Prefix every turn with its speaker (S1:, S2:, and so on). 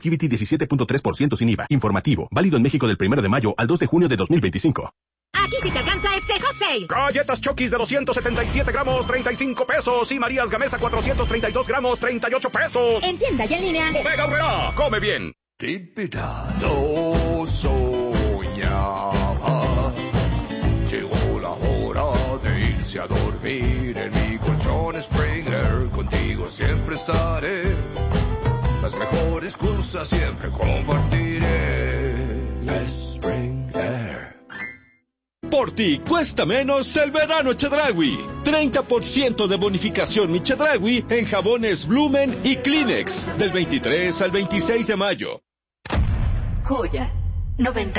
S1: QVT 17.3% sin IVA. Informativo. Válido en México del 1 de mayo al 2 de junio de 2025.
S2: Aquí sí te alcanza este Hot Sale.
S3: Galletas Chokis de 277 gramos, 35 pesos. Y Marías Gamesa 432 gramos, 38 pesos.
S2: En tienda y en línea.
S3: Bodega Aurrerá. Come bien.
S4: No soñaba. Llegó la hora de irse a dormir en mi colchón Springer. Contigo siempre estaré. Las mejores cosas siempre compartiré. Springer.
S5: Por ti cuesta menos el verano Chedraui. 30% de bonificación mi Chedraui en jabones Blumen y Kleenex. Del 23 al 26 de mayo.
S6: Joya 90.